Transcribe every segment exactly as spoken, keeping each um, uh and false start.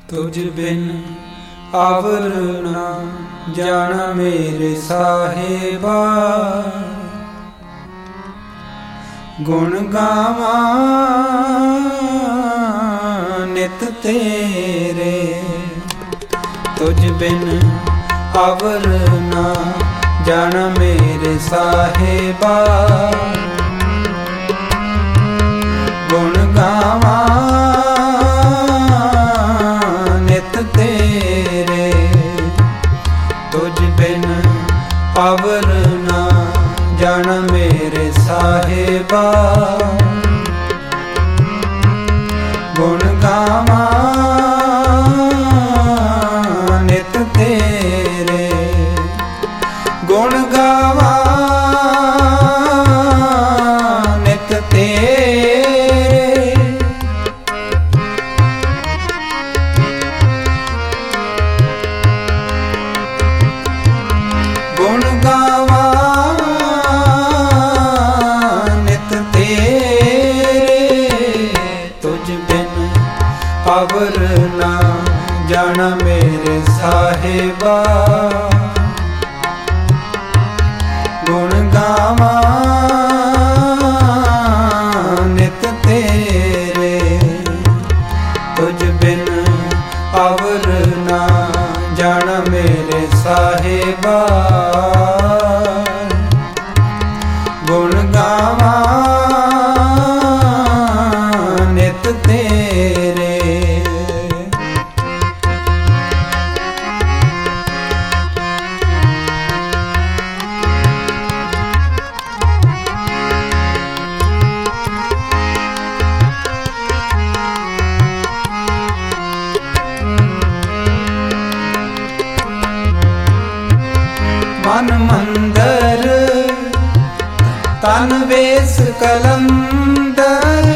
तुझ बिन आवर ना जाना मेरे साहिबा, गुण गावा नित तेरे। तुझ बिन आवर ना जाना मेरे साहिबा, गुण गावा नित तेरे। तुझ बिन आवर ना जाना मेरे साहिबा, गुण गावा नित तेरे। गुण गावा नित तेरे। गुण गावा नित तेरे। तुझ बिन आवर ना जाना मेरे साहिबा, गुण गावा नित तेरे। तुझ बिन आवर ना जाना मेरे साहिबा, गुण गावा नित तेरे। मन मंदर तन वेस कलंदर,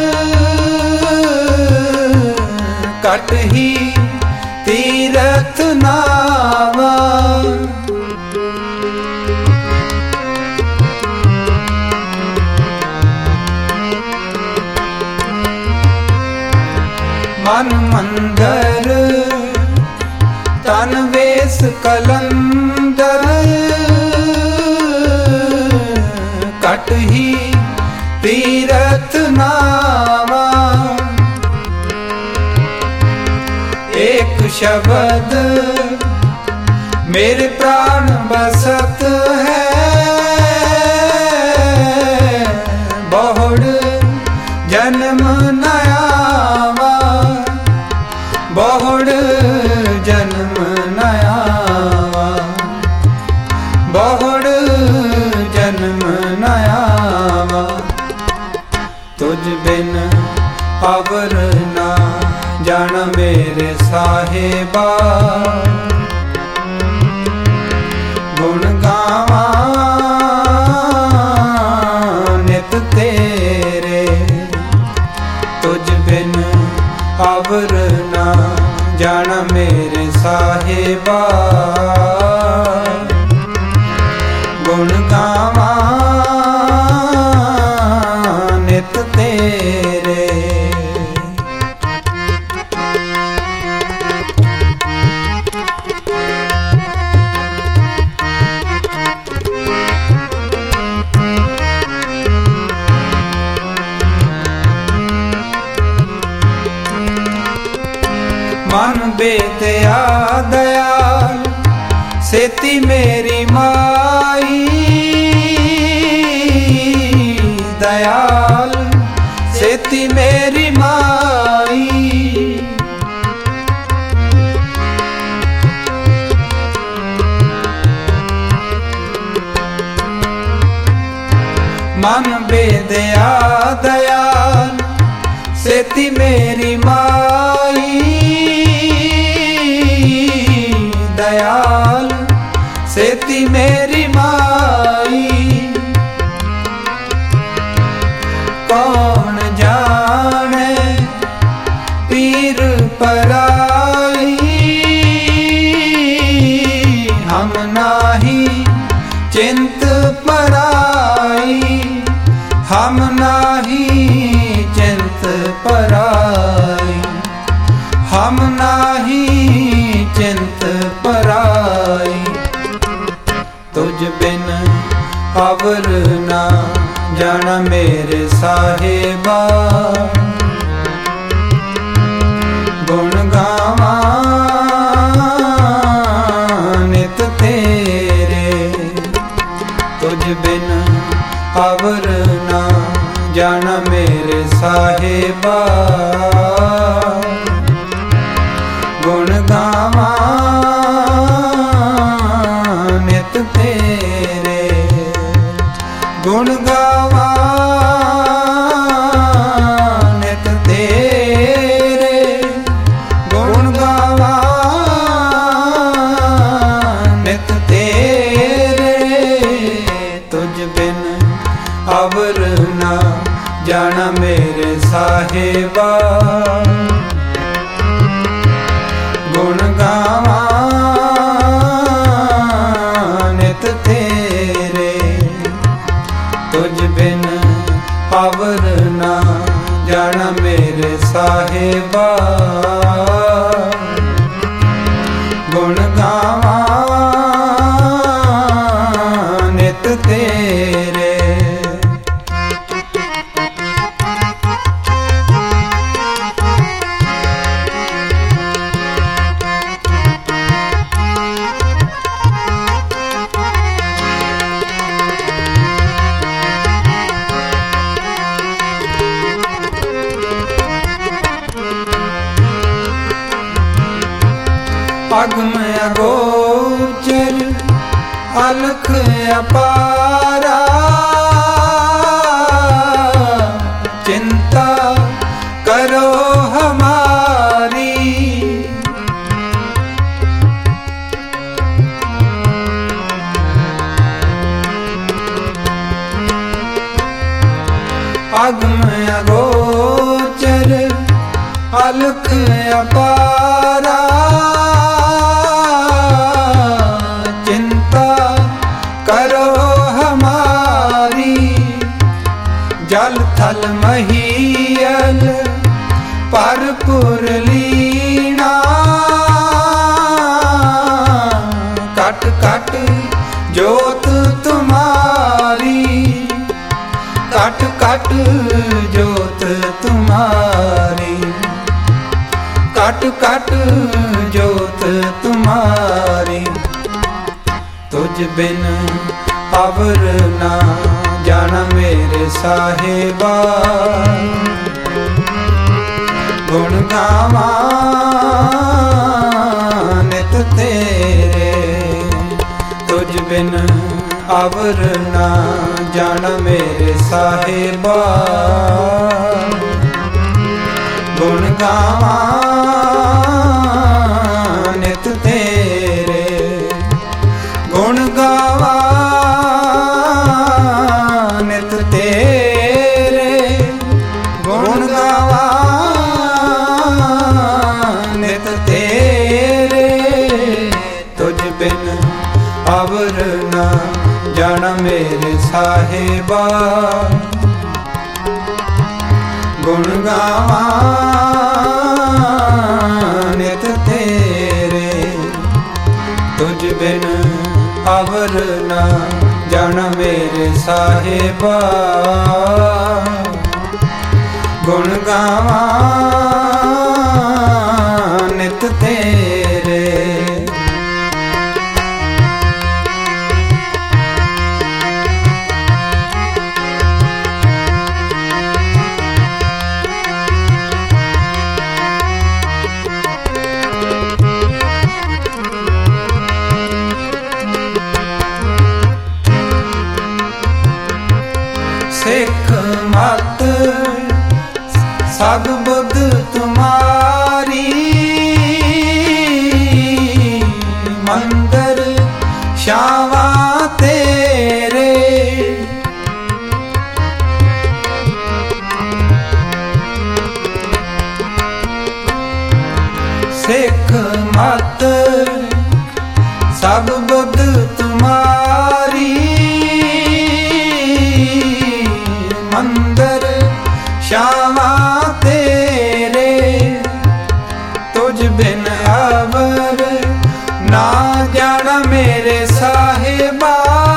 कट ही तीरथ नावा। मन मंदर तन वेस कलंदर, कट ही तीरथ नावा। एक शब्द मेरे प्राण बसत है, बहुड़ जन्म नयावा। बहुड़ जन्म नयावा, बहुड़ जन्म नयावा। तुझ बिन आवर ना जाना मेरे साहिबा, गुण गावा नित तेरे। तुझ बिन आवर ना जाना मेरे साहिबा, गुण गावा नित तेरे। मन बेदया दयाल सेती मेरी माई, दयाल सेती मेरी माई। मन बेदया दयाल सेती मेरी माई, दयाल सेती मेरी माई। कौन जाने पीर पराई, हम नाही चिंत पराई। हम नाही चिंत पराई, हम नाही चिंत पराई। तुझ बिन अवर ना जाना मेरे साहिबा, गुण गावा नित तेरे। तुझ बिन अवर ना जाना मेरे साहिबा, गुण गावा नित तेरे। गुण गावा नित तेरे, गुण गावा नित तेरे। तुझ बिन अवर ना जाना मेरे साहिबा, गुण गावा नित तेरे। तुझ बिन अवर ना जाना मेरे साहिबा, गुण गावा नित तेरे। अगम अगोचर अलख अपारा, चिंता करो हमारी। अगम अगोचर अलख अपारा, करो हमारी। जल थल महीयल परपुर लीना, कट कट जोत तुम्हारी। कट कट जोत तुम्हारी, कट कट जोत तुम्हारी। तुझ बिन अवर ना जाना मेरे साहिबा, गुण गावा नित तेरे। तुझ बिन अवर ना जाना मेरे साहिबा, गुण गावा नित तेरे। गुण गावा नित तेरे, गुण गावा नित तेरे। तुझ बिन अवर ना जाना मेरे साहिबा, गुण गावा नित तेरे। तुझ बिन अवर ना जाना मेरे साहिबा, गुण गावा नित तेरे। सिख मत सब बुध तुम्हारी, मंदिर शावा तेरे। सिख मत सब बुध तुम्हारी, मंदिर शावा तेरे। तुझ ਤੁਝ ਬਿਨ ਅਵਰ ਨਾ ਜਾਣਾ ਮੇਰੇ ਸਾਹਿਬਾ।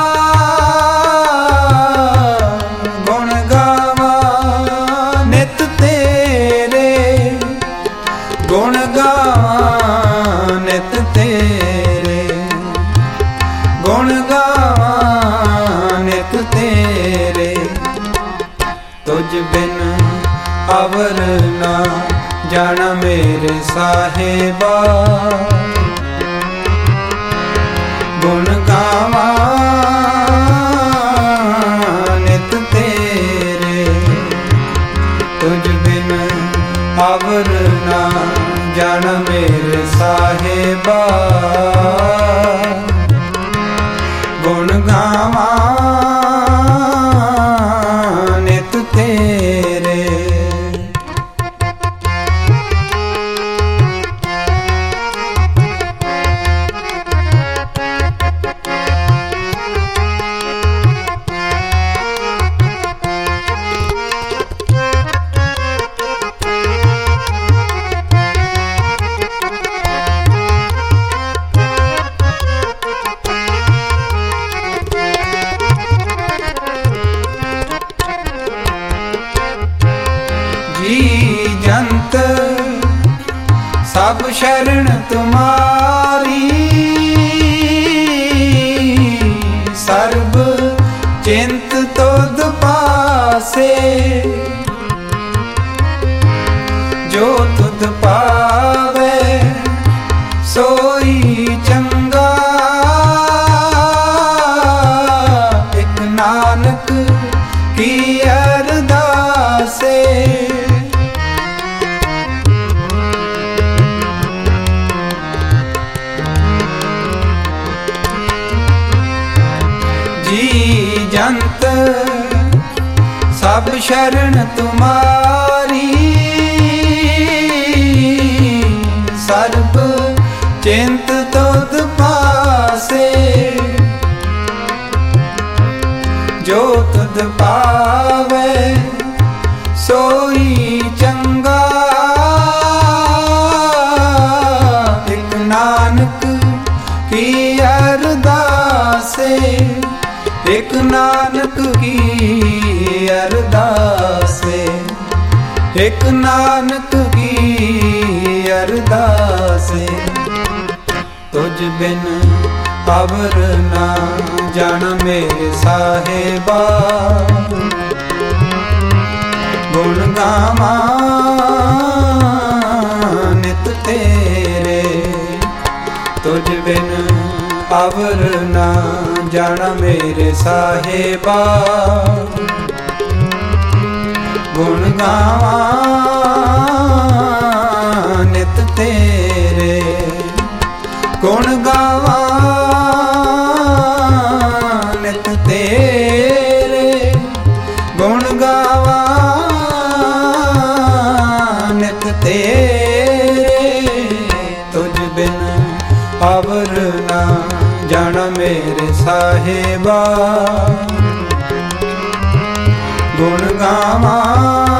ਗੁਣ ਗਾਵਾਂ ਨਿਤ ਤੇਰੇ, ਗੁਣ ਗਾਵਾਂ ਨਿਤ ਤੇਰੇ, ਗੁਣ ਗਾਵਾਂ ਨਿਤ ਤੇਰੇ। ਤੁਝ ਬਿਨ ਅਵਰ ਨਾ ਜਾਣਾ ਮੇਰੇ ਸਾਹਿਬਾ। ਗੁਣ ਗਾਵਾਂ ਨਿਤ ਤੇਰੇ, ਤੁਝ ਬਿਨ ਅਵਰ ਨਾ ਜਾਣਾ ਮੇਰੇ ਸਾਹਿਬਾ। ਗੁਣ ਗਾਵਾਂ ਨਿਤ ਤੇਰੇ। ਜੀ ਜੰਤ ਸਭ ਸ਼ਰਨ ਤੁਮਾਰੀ, ਸਰਬ ਚਿੰਤ ਤੁਧ ਪਾਸੇ। ਜੋ ਤੁਧ ਪਾਵੇ ਸੋਈ ਚੰਗਾ, ਇਕ ਨਾਨਕ ਕੀ ਅਰਦਾਸੇ। ਜੀ ਜੰਤ ਸਭ ਸ਼ਰਨ ਤੁਮਾਰੀ, ਸਰਬ ਚਿੰਤ ਤੁਧ ਪਾਸੇ। ਜੋ ਤੁਧ ਪਾਵੇ ਸੋਈ ਚੰਗਾ, ਇਕ ਨਾਨਕ ਕੀ ਅਰਦਾਸੇ। ਇਕ ਨਾਨਕ ਕੀ ਅਰਦਾਸੇ, ਇਕ ਨਾਨਕ ਕੀ ਅਰਦਾਸੇ। ਤੁਝ ਬਿਨ ਅਵਰ ਨਾ ਜਾਣਾ ਮੇਰੇ ਸਾਹਿਬਾ। ਗੁਣ ਗਾਵਾਂ ਨਿਤ ਤੇਰੇ, ਤੁਝ ਬਿਨ ਅਵਰ ਨਾ ਜਾਣਾ ਮੇਰੇ ਸਾਹਿਬਾ। ਗੁਣ ਗਾਵਾਂ ਨਿਤ ਤੇਰੇ, ਗੁਣ ਗਾਵਾਂ ਨਿਤ ਤੇਰੇ, ਗੁਣ ਗਾਵਾਂ ਨਿਤ ਤੇਰੇ। ਤੁਝ ਬਿਨ ਅਵਰ ਨਾ ਜਾਣਾ ਮੇਰੇ ਸਾਹਿਬਾ। ਗੁਣ ਗਾਵਾਂ